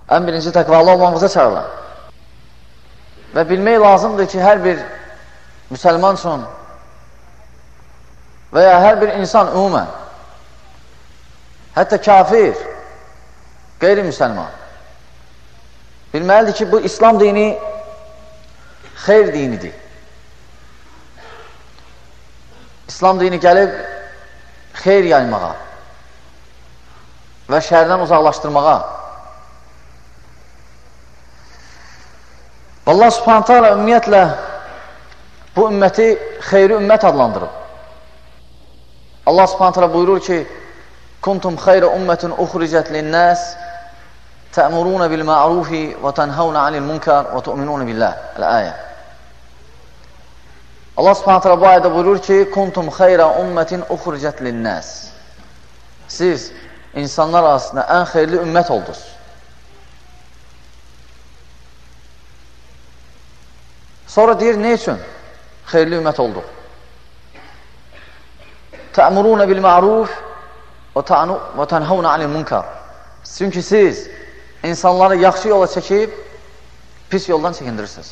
ən birinci təqvalı olmamıza çağırlar. Və bilmək lazımdır ki, hər bir müsəlman üçün və ya hər bir insan ümumən, hətta kafir, qeyri-müsəlman, bilməlidir ki, bu İslam dini xeyr dinidir. İslam dini gəlib xeyr yaymağa və şərdən uzaqlaşdırmağa. Allah subhanətə alə ümumiyyətlə bu ümməti xeyri ümmət adlandırıb. Allah subhanətə alə buyurur ki, kuntum xeyrə ümmətin uxricət linnəs tə'muruna bil ma'rufi və tənhavna anil munkar və tu'minuna billah. Əl-əyə. Allah subhanətə alə bu ayədə buyurur ki, kuntum xeyrə ümmətin uxricət linnəs. Siz insanlar arasında ən xeyirli ümmət oldunuz. Sonra deyir, ne üçün xeyirli ümmət olduq? Tə'muruna bil ma'ruf və tənhavna anil munkar. Çünki siz insanları yaxşı yola çəkib, pis yoldan çəkindirirsiniz.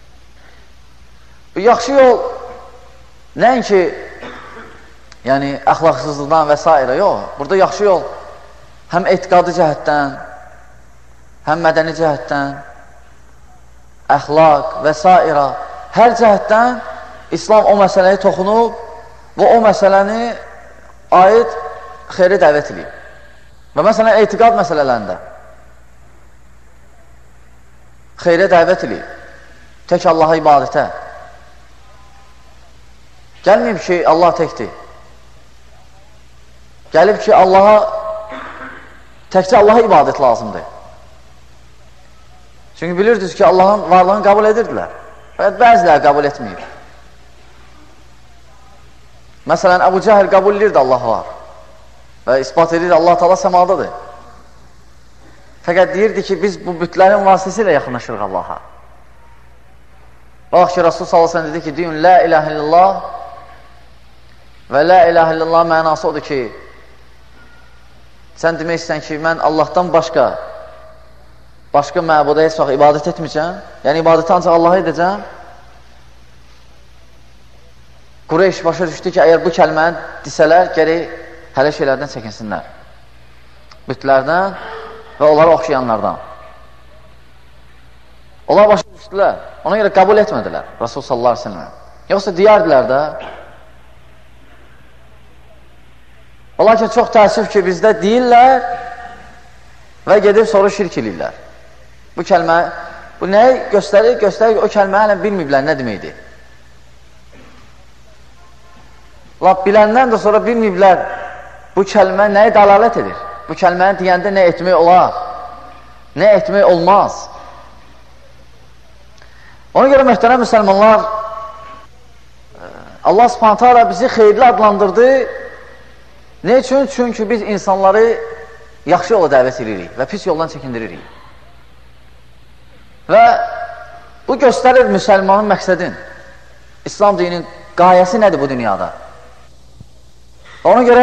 Bu yaxşı yol nəinki yəni əxlaqsızlıqdan və s. yox. Burada yaxşı yol həm etiqadı cəhətdən, həm mədəni cəhətdən, əxlaq və s. hər cəhətdən İslam o məsələyə toxunub və o məsələni aid xeyri dəvət edib. Və məsələn, etiqad məsələlərində xeyrə dəvət edib, tək Allaha ibadətə. Gəlməyib ki, Allah təkdir. Gəlib ki, təkcə Allaha ibadət lazımdır. Çünki bilirsiniz ki, Allahın varlığını qəbul edirdilər. Fəqət bəziləri qəbul etməyib. Məsələn, Əbu Cəhəl qəbul edirdi Allah var və ispat edirdi Allah Taala səmadadır. Fəqət deyirdi ki, biz bu bütlərin vasitəsilə yaxınlaşırıq Allaha. Bax ki, Rasul sallallahu əleyhi və səlləm dedi ki, deyin, la ilahə illallah və la ilahə illallah mənası odur ki, sən demək istəyən ki, mən Allahdan başqa məbuda heç vaxt ibadət etməyəcəm, yəni ibadəti ancaq Allaha edəcəm. Qureyş başa düşdü ki, əgər bu kəlməni desələr, gərək hələ şeylərdən çəkinsinlər. Bütlərdən və onları oxşayanlardan. Onlar başa düşdülər, ona görə qəbul etmədilər Rasul sallallahu əleyhi və səlləm. Yoxsa deyərdilər də. Lakin çox təəssüf ki, bizdə deyirlər və gedib sonra şirk edirlər. Bu kəlmə, bu nəyi göstərir? Göstərir ki, o kəlmə hələ bilməyiblər nə deməkdir. Lap biləndən də sonra bilməyiblər bu kəlmə nəyi dəlalət edir? Bu kəlməni deyəndə nə etmək olar? Nə etmək olmaz? Ona görə möhtərəm müsəlmanlar, Allah subhanətə alə bizi xeyirli adlandırdı. Ne üçün? Çünki biz insanları yaxşı yola dəvət edirik və pis yoldan çəkindiririk. Və bu göstərir müsəlmanın məqsədin. İslam dininin qayəsi nədir bu dünyada? Ona görə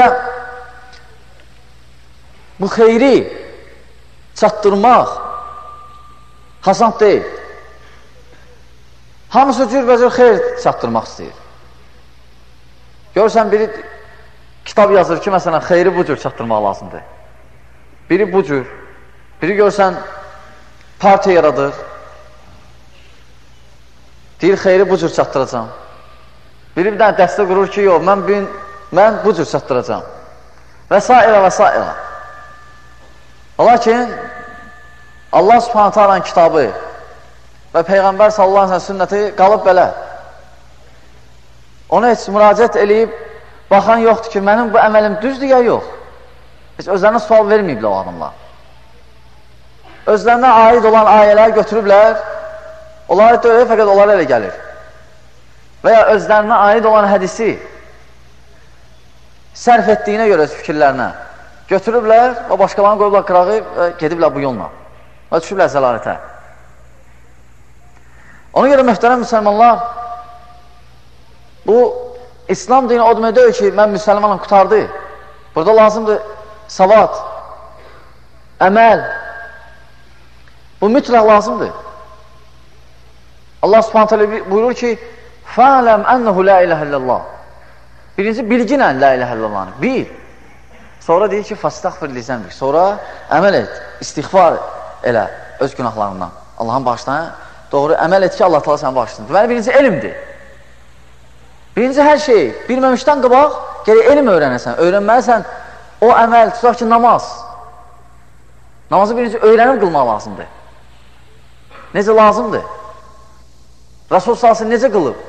bu xeyri çatdırmaq hasan deyil. Hamısı cürbəcür xeyr çatdırmaq istəyir. Görürsən, biri kitab yazır ki, məsələn, xeyri bu cür çatdırmaq lazımdır. Biri bu cür. Biri görsən, partiya yaradır. Deyir, xeyri bu cür çatdıracam. Biri bir dənə dəstə qurur ki, yox, mən bu cür çatdıracam. Və s. və s. Lakin, Allah subhanətə alənin kitabı və Peyğəmbər sallallahu əleyhi və səlləm sünnəti qalıb belə. Ona heç müraciət eləyib, baxan yoxdur ki, mənim bu əməlim düzdür ya yox. Heç özlərinə sual verməyiblər o adamlar. Özlərinə aid olan ayələr götürüblər, onları deyil, fəqət onlara elə gəlir. Və ya özlərinə aid olan hədisi sərf etdiyinə görə fikirlərinə götürüblər və başqalarını qoyublar qırağı və gediblər bu yolla. Və düşüblər zəlalətə. Ona görə möhtərəm müsəlmanlar, bu İslam dini o demək deyil ki, mən müsəlmanım, qutardı. Burada lazımdır savad, əməl, Bu mütləq lazımdır. Allah Subhanahu taala buyurur ki: "Fa'lam ennehu la ilahe illallah." Birinci bilginlə la ilahe illallah'ını bil. Sonra deyir ki: "Fastaghfir li zənbik." Sonra əməl et, istiğfar elə öz günahlarından. Allahın bağışlayın. Doğru əməl et ki, Allah Taala səni bağışlasın. Deməli birinci elmdir. Birinci hər şeyi bilməmişdən qabaq gərək elm öyrənəsən. Öyrənməlisən o əməl, tutaq ki, namaz. Namazı birinci öyrənib qılmaq lazımdır. Necə lazımdır? Rasul sallallahu əleyhi və səlləm necə qılıb?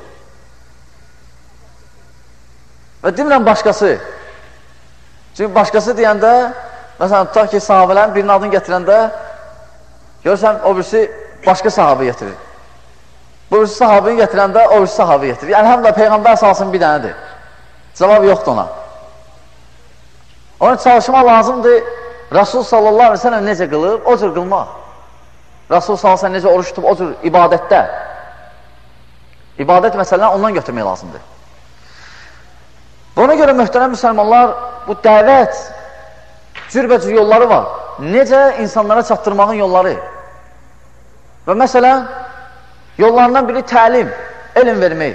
Və demirəm başqası. Çünki başqası deyəndə, məsələn, tutaq ki, sahabələrin birinin adını gətirəndə, görürsən, o birisi başqa sahabı getirir. Bu birisi sahabını gətirəndə, o birisi sahabı getirir. Yəni, həm də Peyğəmbər salsın bir dənədir. Cavab yoxdur ona. Onun çalışma lazımdır. Rasul sallallahu aleyhi ve sellem necə qılıb, o cür qılmaq. Rasul sallallahu aleyhi ve sellem necə oruç tutub, o cür ibadətdə. İbadət məsələni ondan götürmək lazımdır. Buna görə möhtərəm müsəlmanlar, bu dəvət cürbəcür yolları var. Necə insanlara çatdırmağın yolları. Və məsələn, yollarından biri təlim, elm vermək.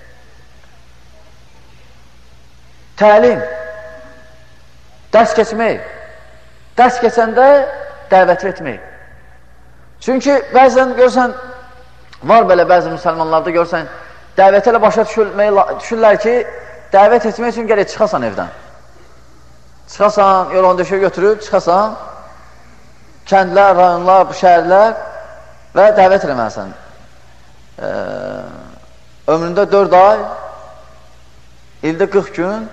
Təlim, dərs keçmək. Dərs keçəndə dəvət etmək. Çünki bəzən görsən, var belə bəzi müsəlmanlarda görsən, dəvət elə başa düşürlər ki, dəvət etmək üçün gərək çıxasan evdən. Çıxasan, yolun döşəyə götürüb, çıxasan, kəndlər, rayonlar, şəhərlər və dəvət eləməlisən. Ömründə 4 ay, ildə 40 gün,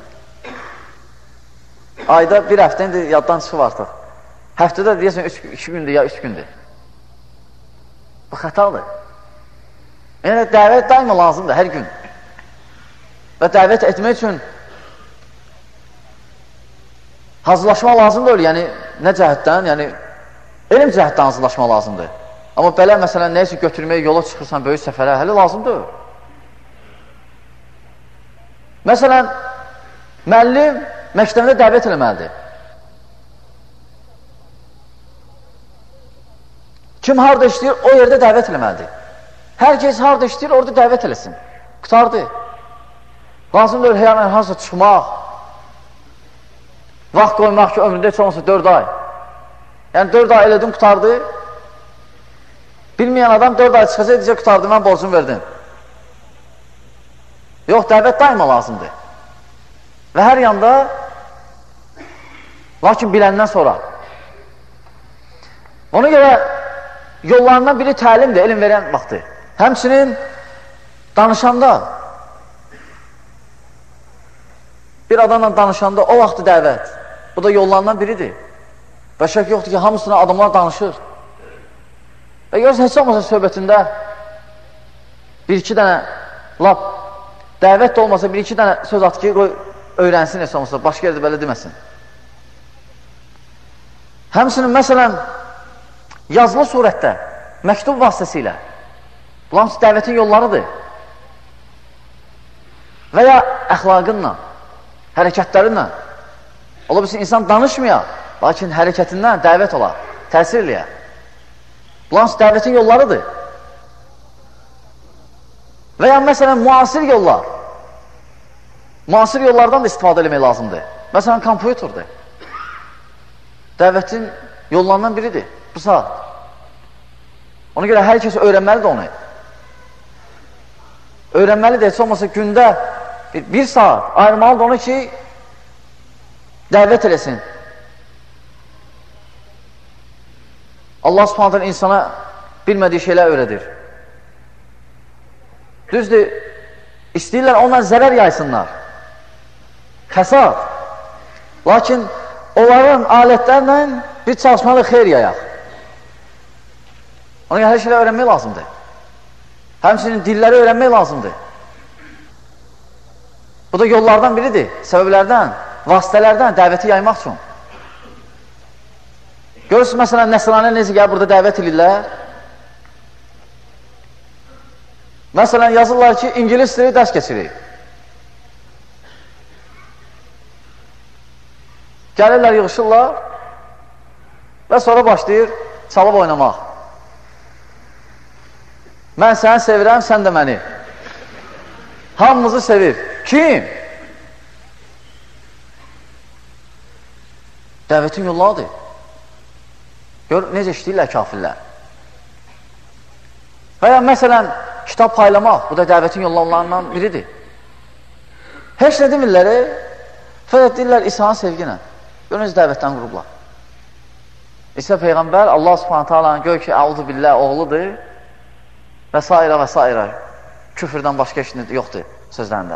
ayda bir həftə indi yaddan çıxıb artıq. Həftədə deyəsən 2 gündür ya 3 gündür. Bu xətadır. Yəni, dəvət daima lazımdır, hər gün. Və dəvət etmək üçün hazırlaşma lazımdır, yəni nə cəhətdən, yəni elm cəhətdən hazırlaşma lazımdır. Amma belə məsələn, nə üçün götürməyə yola çıxırsan böyük səfərə, hələ lazımdır. Məsələn, müəllim məktəbində dəvət eləməlidir. Kim harada işləyir, o yerdə dəvət eləməlidir. Hər kəs harada işləyir, orada dəvət eləsin. Qutardı. Lazımdır həyana hansısa çıxmaq, vaxt qoymaq ki, ömründə heç olmasa 4 ay. Yəni 4 ay elədim, qutardı. Bilməyən adam 4 ay çıxacaq, edəcək, qutardı, mən borcumu verdim. Yox, dəvət daima lazımdır. Və hər yanda, lakin biləndən sonra. Ona görə yollarından biri təlimdir, elm verən vaxtı. Həmçinin danışanda, bir adamla danışanda o vaxtı dəvət. Bu da yollarından biridir. Və şək yoxdur ki, hamısına adamlar danışır. Və görürsən, heç olmasa söhbətində bir-iki dənə lap dəvət də olmasa bir-iki dənə söz at ki, öyrənsin heç olmasa, başqa yerdə belə deməsin. Həmçinin, məsələn, yazılı surətdə, məktub vasitəsilə, bunlar dəvətin yollarıdır. Və ya əxlaqınla, hərəkətlərinlə. Ola bilsin, insan danışmaya, lakin hərəkətindən dəvət ola, təsir eləyə. Bunlar dəvətin yollarıdır. Və ya məsələn, müasir yollar. Müasir yollardan da istifadə eləmək lazımdır. Məsələn, kompüterdir. Dəvətin yollarından biridir bu saat. Ona görə hər kəs öyrənməlidir onu. Öyrənməlidir, heç olmasa gündə bir saat ayırmalıdır onu ki, dəvət eləsin. Allah Subhanahu insana bilmədiyi şeylər öyrədir. Düzdür, istəyirlər ondan zərər yaysınlar. Xəsar. Lakin onların alətlərlə bir çalışmalı xeyr yayaq. Ona görə hər şeylər öyrənmək lazımdır. Həmçinin dilləri öyrənmək lazımdır. Bu da yollardan biridir, səbəblərdən, vasitələrdən dəvəti yaymaq üçün. Görürsünüz, məsələn, nəsrani necə gəlir, burada dəvət edirlər. Məsələn, yazırlar ki, İngilis dili dərs keçirik. Gəlirlər, yığışırlar və sonra başlayır çalıb oynamaq. Mən səni sevirəm, sən də məni. Hamımızı sevir. Kim? Dəvətin yolladır. Gör, necə işləyirlər kafirlər. Və ya məsələn, kitab paylamaq, bu da dəvətin yollanlarından biridir. Heç nə demirlər, fəqət deyirlər İsa'nın sevginə. Görünüz, dəvətdən qurublar. İsa Peyğəmbər, Allah subhanətə alanın gör ki, əuzu billah oğludur və s. və s. Küfürdən başqa işin yoxdur sözlərində.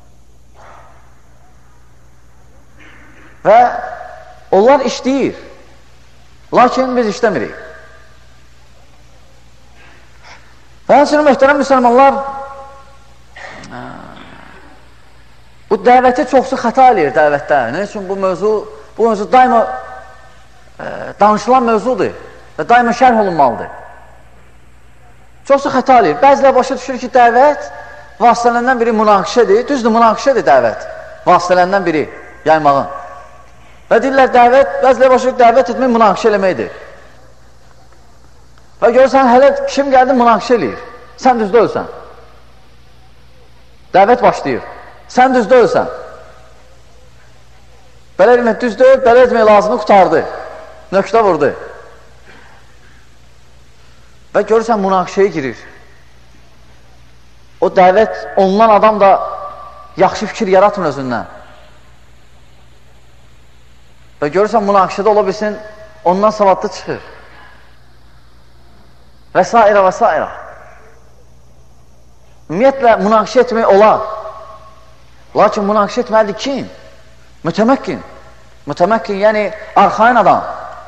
Və onlar işləyir, lakin biz işləmirik. Və həmçinin möhtərəm müsəlmanlar, bu dəvəti çoxsu xəta eləyir dəvətdə. Nə üçün bu mövzu daima danışılan mövzudur və daima şərh olunmalıdır. Çoxsu xəta eləyir. Bəzilə başa düşür ki, dəvət vasitələrindən biri münaqişədir. Düzdür, münaqişədir dəvət. Vasitələrindən biri yaymağın. Və deyirlər, bəzilə başa düşür, dəvət etmək münaqişə eləməkdir. Və görürsən, hələ kim gəldi münaqişə eləyir. Sən düzdə ölsən. Dəvət başlayır. Sən düzdə ölsən. Belə etmək düzdə öl, belə etmək lazımı qutardı. Nöqtə vurdu. Və görürsən, münaqişəyə girir. O dəvət olunan adam da yaxşı fikir yaratmır özündən. Və görürsən, münaqişədə ola bilsin, ondan savadlı çıxır. Və s. və s. Ümumiyyətlə, münaqişə etmək olar. Lakin münaqişə etməlidir kim? Mütəməkkin. Mütəməkkin, yəni arxain adam.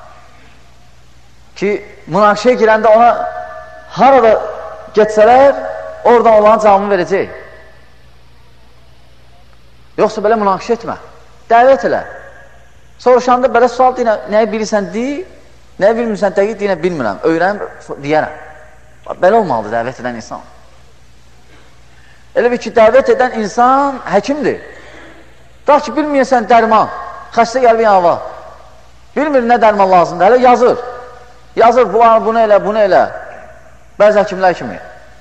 Ki, münaqişəyə girəndə ona harada getsələr, oradan olan cavabını verəcək. Yoxsa belə münaqişə etmə. Dəvət elə. Soruşanda belə sual deyinə, nəyə bilirsən deyi, nəyə bilmirsən dəqiq deyinə bilmirəm, öyrənib deyərəm. Belə olmalıdır dəvət edən insan. Elə bir ki, dəvət edən insan həkimdir. Da ki, bilməyəsən dərman, xəstə gəlbin hava. Bilmir nə dərman lazımdır, hələ yazır. Yazır, bunu elə, bunu elə. Bəzi həkimlər kimi.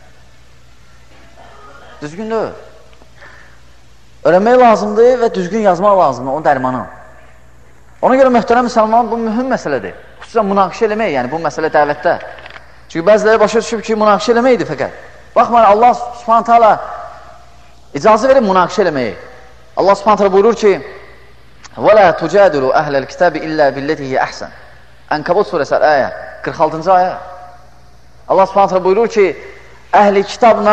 Düzgün deyil. Öyrənmək lazımdır və düzgün yazmaq lazımdır onun dərmanı. Ona görə möhtərəm müsəlman, bu mühüm məsələdir. Xüsusən münaqişə eləmək, yəni bu məsələ dəvətdə. Çünki bəziləri başa düşüb ki, münaqişə eləməkdir fəqət. Baxmayın, Allah subhanətə alə icazə verir münaqişə eləməyi. Allah subhanətə alə buyurur ki, وَلَا تُجَادِلُوا أَهْلَ الْكِتَابِ إِلَّا بِالَّتِهِ أَحْسَنِ Ənkabut surəsi ayə, 46-cı ayə. Allah subhanətə alə buyurur ki, əhli kitabla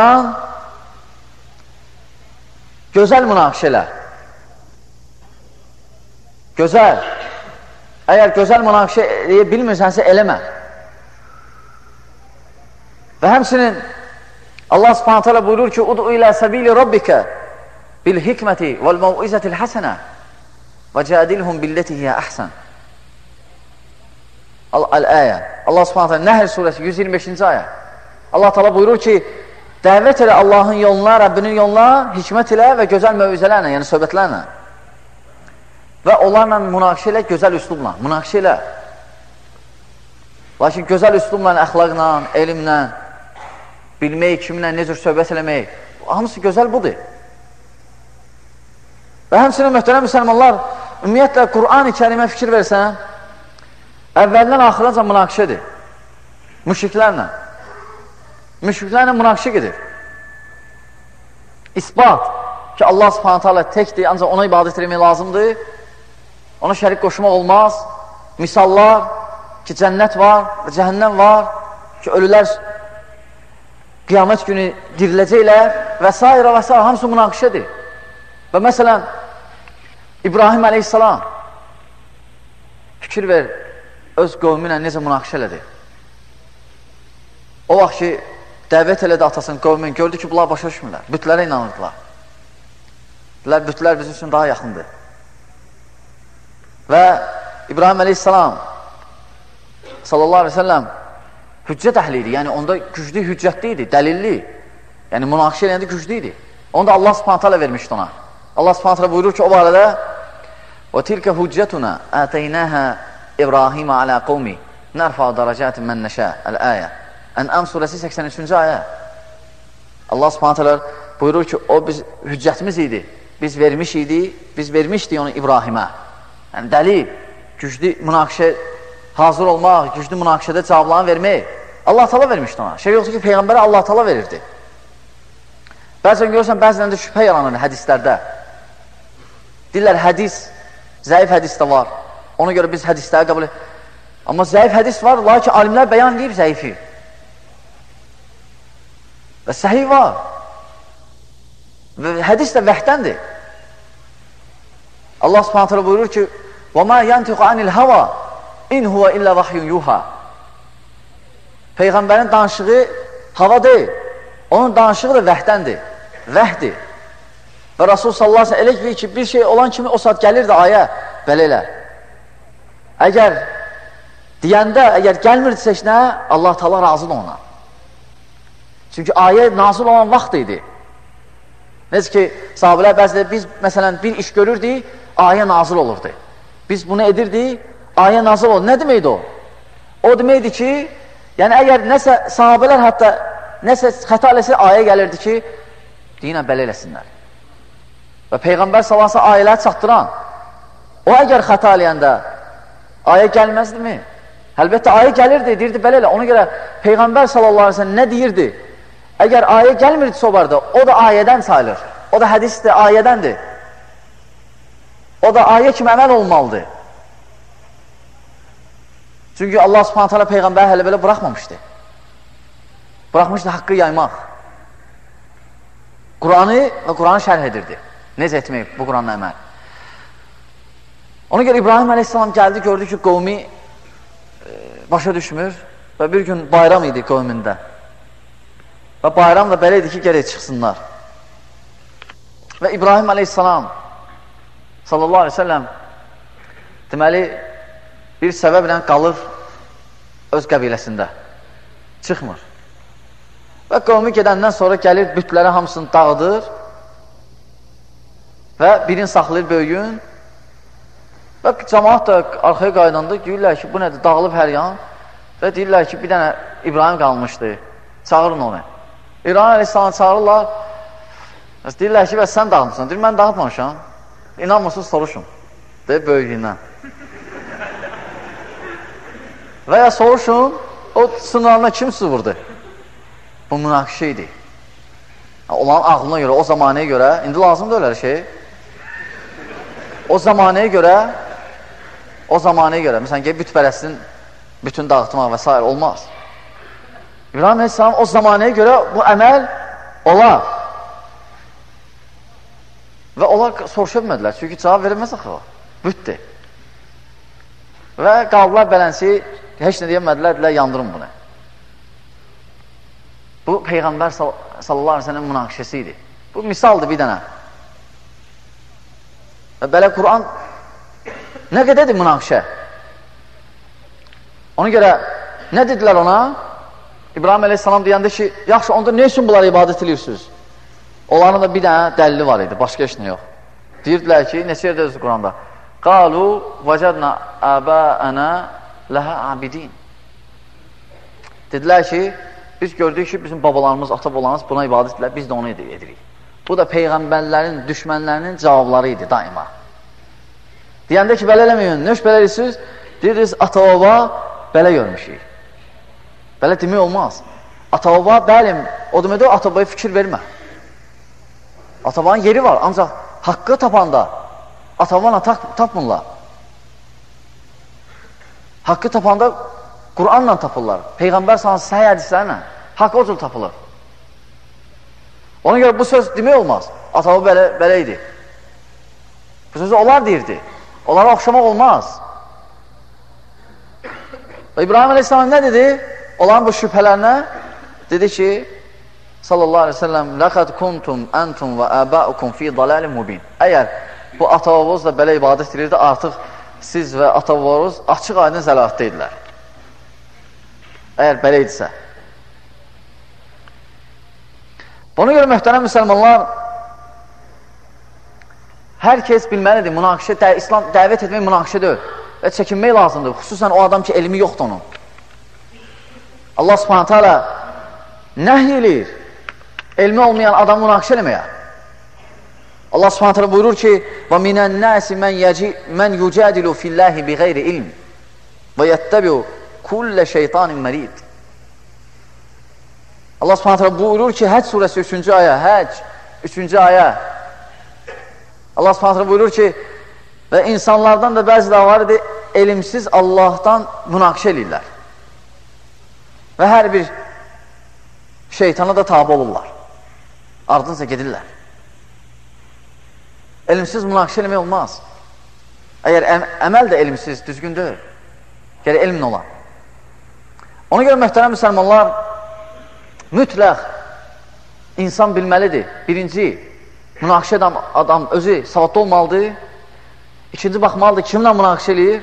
gözəl münaqişə elə. Gözəl. Əgər gözəl münaqişə eləyə bilmirsənsə, eləmə. Və həmsinin Allah subhanətə alə buyurur ki, Udu ilə səbili Rabbikə bil-hikməti vəl-məvizətil həsənə və cədilhum billətihiyyə əhsən. Əl-əyə. Allah subhanətə alə Nəhl surəsi 125-ci ayə. Allah təala buyurur ki, dəvət elə Allahın yoluna, Rəbbinin yoluna, hikmət ilə və gözəl mövizələrlə, yəni söhbətlərlə. Və onlarla münaqişə ilə, gözəl üslubla, münaqişə ilə. Lakin gözəl üslubla, əxlaqla, elmlə, bilmək, kimlə, necə söhbət eləmək, hamısı gözəl budur. Və həmçinin möhtərəm müsəlmanlar, ümumiyyətlə, Qur'an-ı kərimə fikir versən, əvvəldən axıraca münaqişədir. Müşriklərlə. Müşriklərlə münaqişə gedir. İsbat ki, Allah subhanətə alə təkdir, ancaq ona ibadət etmək lazımdır. Ona şərik qoşmaq olmaz. Misallar ki, cənnət var və cəhənnəm var ki, ölülər qiyamət günü diriləcəklər və s. və s. hamısı münaqişədir. Və məsələn, İbrahim əleyhissalam fikir ver, öz qövmü ilə necə münaqişə elədi. O vaxt ki, dəvət elədi atasının qövmün, gördü ki, bunlar başa düşmürlər, bütlərə inanırdılar. Bütlər bizim üçün daha yaxındır. Və İbrahim əleyhissalam sallallahu aleyhi ve sellem hüccət əhli idi, yəni onda güclü hüccətli idi, dəlilli, yəni münaqişə eləyəndə güclü idi. Onu da Allah subhanətə alə vermişdi ona. Allah subhanətə alə buyurur ki, o barədə وَتِلْكَ هُجَّتُنَا آتَيْنَاهَا İbrahim alə qovmi nərfa dərəcətin mən nəşə Əl-əyə Ən'am surəsi 83-cü ayə. Allah Subhanahu taala buyurur ki, o biz hüccətimiz idi. Biz vermişdik onu İbrahimə. Yəni dəlil, güclü münaqişə hazır olmaq, güclü münaqişədə cavablarını vermək. Allah Taala vermişdi ona. Şey yoxdur ki, Peyğəmbərə Allah Taala verirdi. Bəzən görürsən, bəzən də şübhə yaranır hədislərdə. Deyirlər, hədis, zəif hədis də var. Ona görə biz hədisləri qəbul edirik. Amma zəif hədis var, lakin alimlər bəyan edib zəifi. Və səhih var. Və hədis də vəhdəndir. Allah Subhanahu taala buyurur ki: "Və ma yantiqu anil hava in huwa illa vahyun yuha." Peyğəmbərin danışığı hava deyil. Onun danışığı da vəhdəndir. Vəhdir. Və Rasul sallallahu əleyhi və səlləm elə deyir ki, bir şey olan kimi o saat gəlir də ayə belə elə. Əgər deyəndə, əgər gəlmirdisə heç nə, Allah Taala razıdır ona. Çünki ayə nazil olan vaxt idi. Necə ki, sahabələr bəziləri biz, məsələn, bir iş görürdük, ayə nazil olurdu. Biz bunu edirdik, ayə nazil olurdu. Nə deməkdir o? O deməkdir ki, yəni əgər nəsə, sahabələr hətta nəsə xəta eləsə, ayə gəlirdi ki, deyinə belə eləsinlər. Və Peyğəmbər sallallahu ayələri çatdıran, o əgər xəta eləyəndə ayə gəlməzdimi? Əlbəttə, ayə gəlirdi, deyirdi belə elə. Ona görə Peyğəmbər sallallahu aleyhi ve sellem nə deyirdi? Əgər ayə gəlmirdisə o barədə, o da ayədən sayılır. O da hədisdir, ayədəndir. O da ayə kimi əməl olmalıdır. Çünki Allah Subhanahu taala Peyğəmbəri hələ belə buraxmamışdı. Buraxmışdı haqqı yaymaq. Quranı və Quranı şərh edirdi. Necə etmək bu Quranla əməl? Ona görə İbrahim əleyhissalam gəldi, gördü ki, qovmi başa düşmür və bir gün bayram idi qovmində. Və bayram da belə idi ki, gərək çıxsınlar. Və İbrahim əleyhissalam sallallahu aleyhi ve sellem deməli bir səbəblə qalır öz qəbiləsində. Çıxmır. Və qovmi gedəndən sonra gəlir, bütləri hamısını dağıdır və birini saxlayır böyüyün. Və cəmaat da arxaya qaydanda deyirlər ki, bu nədir? Dağılıb hər yan. Və deyirlər ki, bir dənə İbrahim qalmışdı. Çağırın onu. İbrahim əleyhissalam çağırırlar. Deyirlər ki, bəs sən dağıtmışsan. Deyir, mən dağıtmamışam. İnanmırsınız, soruşun. Deyir, böyüklüyündən. Və ya soruşun, o sınırlarına kim su vurdu? Bu münaqişə idi. Onların ağlına görə, o zamanəyə görə, indi lazımdır öyle şey. O zamanəyə görə, məsələn ki, bütpərəstin bütün dağıtmaq və s. olmaz. İbrahim əleyhissalam o zamanəyə görə bu əməl olar. Və onlar soruşa bilmədilər, çünki cavab verilməz axı o. Bütdür. Və qaldılar belənsi, heç nə deyəmədilər, dedilər, yandırın bunu. Bu, Peyğəmbər sallallahu aleyhi ve sellem münaqişəsi idi. Bu, misaldır bir dənə. Və belə Quran nə qədərdir münaqişə? Ona görə, nə dedilər ona? İbrahim əleyhissalam deyəndə ki, yaxşı, onda ne üçün bunları ibadət edirsiniz? Onların da bir dənə dəlili var idi, başqa heç nə yox. Deyirdilər ki, neçə yerdə özü Quranda? Qalu vəcədna əbəənə ləhə abidin. Dedilər ki, biz gördük ki, bizim babalarımız, ata-babalarımız buna ibadət edirlər, biz də onu edirik. Bu da Peyğəmbərlərin, düşmənlərinin cavabları idi daima. Deyəndə ki, belə eləməyin, nə iş belə edirsiniz? Deyirsiniz, ata-baba belə görmüşük. Belə demək olmaz. Ata-baba, bəlim, o deməkdə ata-babaya fikir vermə. Ata-babanın yeri var, ancaq haqqı tapanda ata-babana tapmırlar. Haqqı tapanda Quranla tapırlar. Peyğəmbər sana səhih hədislərlə haqq o cür tapılır. Ona görə bu söz demək olmaz. Ata-baba belə idi. Bu sözü onlar deyirdi. Onlara oxşamaq olmaz. Və İbrahim əleyhissalam nə dedi? Onların bu şübhələrinə dedi ki, sallallahu aleyhi ve sellem لَقَدْ كُنْتُمْ أَنْتُمْ وَأَبَاءُكُمْ فِي ضَلَالٍ مُبِينٍ. Əgər bu ata-babanız da belə ibadət edirdi, artıq siz və ata-babanız açıq aydın zəlaətdə idilər. Əgər belə idisə. Buna görə möhtərəm müsəlmanlar, hər kəs bilməlidir, münaqişə, İslam dəvət etmək münaqişə deyil və çəkinmək lazımdır, xüsusən o adam ki, elmi yoxdur onun. Allah subhanətə alə nəhy eləyir. elmi olmayan adamı münaqişə eləməyə. Allah Subhanahu taala buyurur ki: "Və minən-nasi men yucadilu fillahi bighayri ilm və yettabi'u kull şeytanin marid." Allah Subhanahu taala buyurur ki, Həc surəsi 3-cü ayə, Həc 3-cü ayə. Allah Subhanahu taala buyurur ki, və insanlardan da bəziləri var idi, elmsiz Allahdan münaqişə eləyirlər. Və hər bir şeytana da tabi olurlar. Ardınca gedirlər. Elmsiz münaqişə eləmək olmaz. Əgər əməl də elmsiz, düzgün deyil. Gərək elmin olan. Ona görə möhtərəm müsəlmanlar, mütləq insan bilməlidir. Birinci, münaqişə adam özü savadlı olmalıdır. İkinci, baxmalıdır kimlə münaqişə eləyir.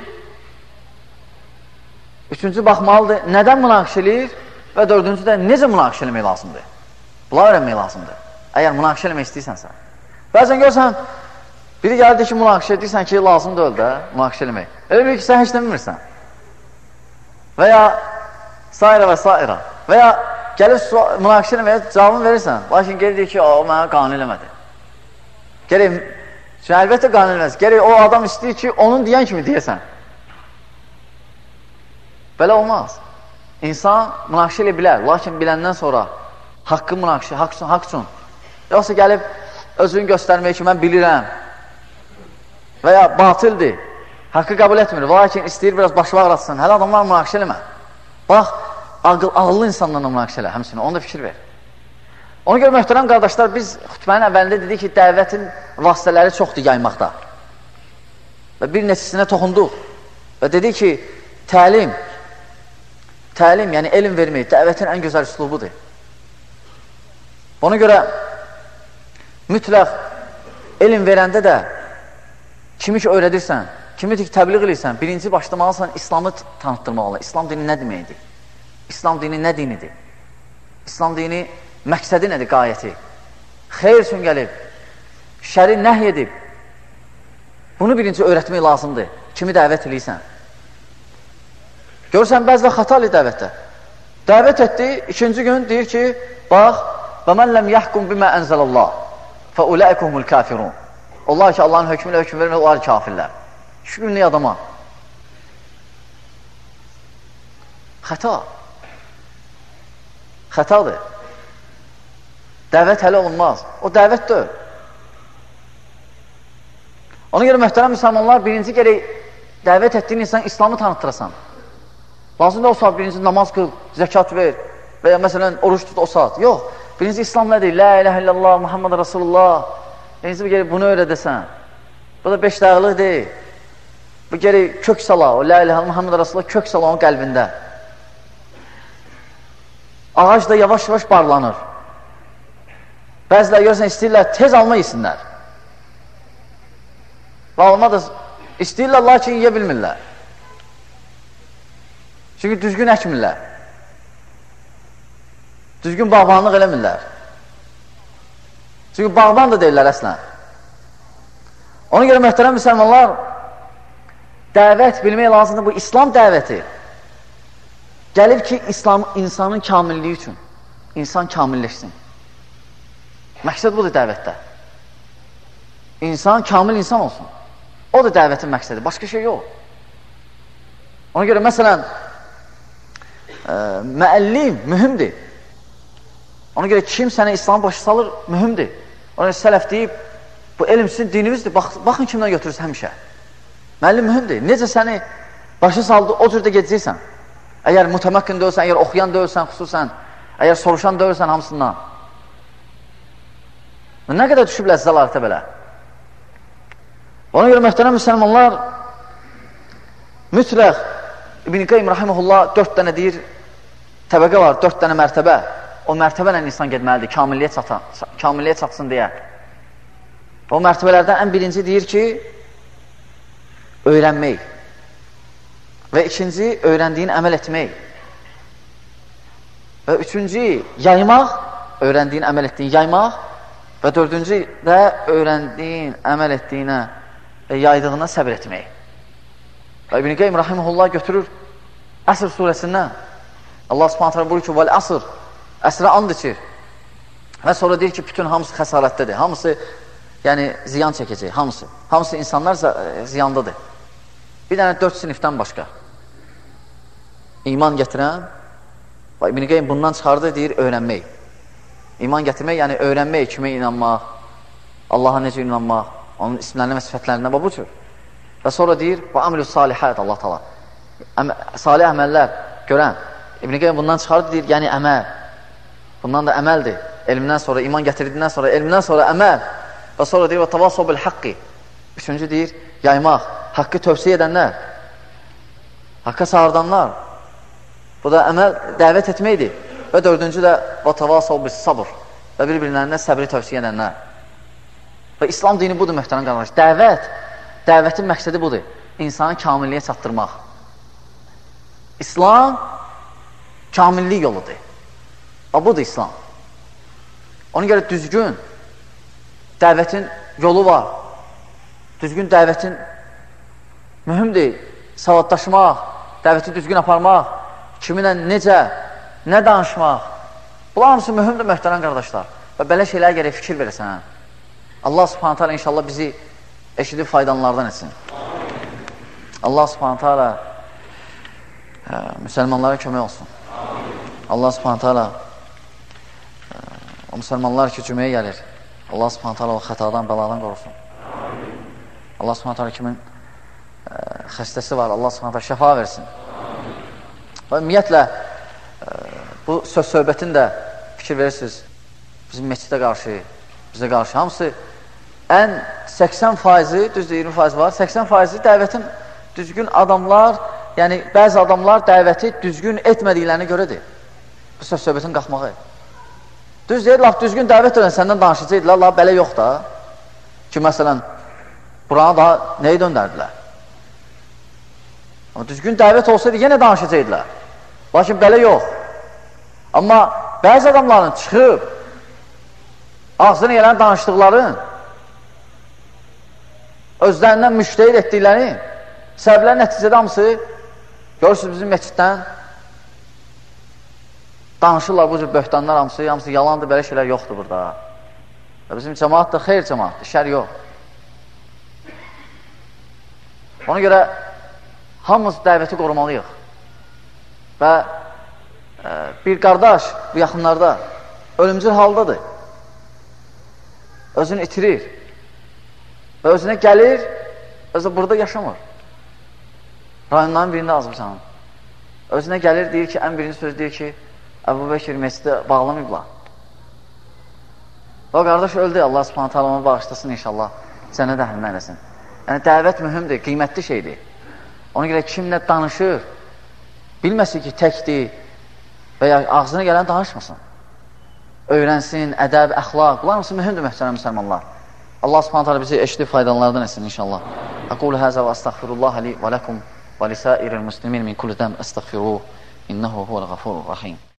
Üçüncü, baxmalıdır nədən münaqişə eləyir. Və dördüncü də necə münaqişə eləmək lazımdır. Bunları öyrənmək lazımdır. Əgər münaqişə eləmək istəyirsənsə. Bəzən görsən, biri gəldi ki, münaqişə edirsən ki, lazım deyil də münaqişə eləmək. Elə bir ki, sən heç nə bilmirsən. Və ya sairə və sairə. Və ya gəlib münaqişə eləməyə cavabını verirsən. Lakin geri deyir ki, o mənə qanun eləmədi. Gərək, əlbəttə qanun eləməz. Gərək o adam istəyir ki, onun deyən kimi deyəsən. Belə olmaz. İnsan münaqişə elə bilər. Lakin biləndən sonra haqqı münaqişə, haqq üçün. Yoxsa gəlib özünü göstərmək ki, mən bilirəm. Və ya batildir. Haqqı qəbul etmir. Lakin istəyir biraz başı ağrasın. Hələ adamlar münaqişə eləmə. Bax, ağıllı insanlarla münaqişə elə. Həmçinin, onu da fikir ver. Ona görə möhtərəm qardaşlar, biz xütbənin əvvəlində dedik ki, dəvətin vasitələri çoxdur yaymaqda. Və bir neçəsinə toxunduq. Və dedik ki, təlim, yəni elm vermək, dəvətin ən gözəl üslubudur. Ona görə mütləq elm verəndə də kimi ki öyrədirsən, kimi ki təbliğ edirsən, birinci başlamalısan İslamı tanıtdırmalı. İslam dini nə deməkdir? İslam dini nə dinidir? İslam dini məqsədi nədir, qayəti? Xeyr üçün gəlib, şəri nəhy edib. Bunu birinci öyrətmək lazımdır. Kimi dəvət edirsən? Görürsən, bəzilər xatalı dəvətdə. Dəvət etdi, ikinci gün deyir ki, bax, və mən ləm yəhkum bimə ənzəlallah, fə uləikumul kafirun. Allah ki, Allahın hökmülə hökm vermək, onlar kafirlər. Şu günlük adama. Xəta. Xətadır. Dəvət hələ olunmaz. O dəvət deyil. Ona görə möhtərəm müsəlmanlar, birinci gərək dəvət etdiyin insan İslamı tanıttırasan. Lazımda o saat birinci namaz qıl, zəkat ver və ya məsələn oruç tut o saat. Yox, birinci İslam nədir? La iləhə illallah, Muhammed Rasulullah. Birinci gərək bunu öyrədəsən. Bu da 5 dağlıq deyil. Bu gərək kök sala, o la iləhə Muhammed Rasulullah kök sala onun qəlbində. Ağac da yavaş-yavaş barlanır. Bəzilər görürsən, istəyirlər, tez alma yesinlər. Və alma da istəyirlər, lakin yiyə bilmirlər. Çünki düzgün əkmirlər. Düzgün bağbanlıq eləmirlər. Çünki bağban da deyirlər əslən. Ona görə möhtərəm müsəlmanlar, dəvət bilmək lazımdır, bu İslam dəvəti. Gəlib ki, insanın kamilliyi üçün, insan kamilləşsin. Məqsəd budur dəvətdə. İnsan kamil insan olsun. O da dəvətin məqsədi, başqa şey yox. Ona görə, məsələn, müəllim mühümdir. Ona görə kim sənə İslamı başa salır, mühümdir. Ona görə sələf deyib, bu elm sizin dinimizdir, baxın kimdən götürürsən həmişə. Müəllim mühümdir. Necə səni başa saldı, o cürdə gedəcəksən. Əgər mütəməkkün deyilsən, əgər oxuyan deyilsən, xüsusən, əgər soruşan deyilsən hamısından. Nə qədər düşüblər zəlalətə belə? Ona görə möhtərəm müsəlmanlar, mütləq İbn-i Qayyim rahimehullah 4 dənə deyir, təbəqə var, 4 dənə mərtəbə. O mərtəbə ilə insan gedməlidir, kamilliyə çatsın deyə. O mərtəbələrdən ən birinci deyir ki, öyrənmək. Və ikinci, öyrəndiyin əməl etmək. Və üçüncü, yaymaq, öyrəndiyin əməl etdiyin yaymaq. Və dördüncü də öyrəndiyin əməl etdiyinə və yaydığına səbir etmək. Və İbn-i Qayyim rahimehullah götürür Əsr surəsindən. Allah subhanət hələ buyurur ki, vəl əsr, əsrə and içir. Və sonra deyir ki, bütün hamısı xəsarətdədir. Hamısı yəni ziyan çəkəcək, hamısı. Hamısı insanlar ziyandadır. Bir dənə 4 sinifdən başqa. İman gətirən, İbn Qeym bundan çıxardı, deyir, öyrənmək. İman gətirmək, yəni öyrənmək, kimə inanmaq, Allaha necə inanmaq, onun isimlərinə və sifətlərinə bu cür. Və sonra deyir, bu amilü salihət Allah tala. Salih əməllər görən. İbn Qeym bundan çıxardı, deyir, yəni əməl. Bundan da əməldir. Elmdən sonra, iman gətirdiyindən sonra, elmdən sonra əməl. Və sonra deyir, və tavasov bil haqqi. Üçüncü deyir, yaymaq, haqqı tövsiyə edənlər, haqqa çağırdanlar. Bu da əməl, dəvət etməkdir. Və dördüncü də, və tavasov bil sabr. Və bir-birlərinə səbri tövsiyə edənlər. Və İslam dini budur, möhtərəm qardaş. Dəvətin məqsədi budur. İnsanı kamilliyə çatdırmaq. İslam kamillik yoludur. Və budur İslam. Ona görə düzgün dəvətin yolu var. Düzgün dəvətin mühümdir. Savaddaşmaq, dəvəti düzgün aparmaq, kiminlə necə, nə danışmaq. Bunlar hamısı mühümdür, möhtərəm qardaşlar. Və belə şeylərə gərək fikir verəsən. Allah subhanət hələ inşallah bizi eşidib faydalanlardan etsin. Allah subhanət hələ müsəlmanlara kömək olsun. Allah subhanət hələ o müsəlmanlar ki, cüməyə gəlir. Allah subhanət hələ o xətadan, bəladan qorusun. Allah subhanət hələ kimin xəstəsi var, Allah subhanət hələ şəfa versin. Və ümumiyyətlə, bu söz-söhbətin də fikir verirsiniz, bizim məscidə qarşı, bizə qarşı hamısı ən 80%, düzdür 20% var, 80% dəvətin düzgün adamlar, yəni bəzi adamlar dəvəti düzgün etmədiklərini görədir. Bu söz-söhbətin qalxmağı. Düz deyir, laf düzgün dəvət edən səndən danışacaqdılar, laf belə yox da. Ki, məsələn, buranı da nəyi döndərdilər? Amma düzgün dəvət olsaydı, yenə danışacaqdılar. Lakin belə yox. Amma bəzi adamların çıxıb, ağzını gələn danışdıqların, özlərindən müştəhid etdikləri, səbəblər nəticədə hamısı, görürsünüz bizim məsciddən, danışırlar bu cür böhtanlar hamısı yalandır, belə şeylər yoxdur burada. Və bizim cəmaat da xeyr cəmaatdır, şər yox. Ona görə hamımız dəvəti qorumalıyıq. Və bir qardaş bu yaxınlarda ölümcül haldadır. Özünü itirir. Və özünə gəlir, özü burada yaşamır. Rayonların birində Azərbaycanın. Özünə gəlir, deyir ki, ən birinci söz deyir ki, Əbu Bəkir məscidə bağlamayıblar. O qardaş öldü, Allah subhanət hələ onu bağışlasın inşallah, cənnət əhlinə eləsin. Yəni, dəvət mühümdür, qiymətli şeydir. Ona görə kimlə danışır, bilməsin ki, təkdir və ya ağzına gələn danışmasın. Öyrənsin, ədəb, əxlaq, bunlar hamısı mühümdür, möhtərəm müsəlmanlar. Allah subhanət hələ bizi eşidib faydalardan etsin inşallah. Aqulu həzə və əstəğfirullah li və ləkum və lisəiril muslimin min kulli dəm əstəğfiruh, innəhu huvəl-ğafurur-rahim.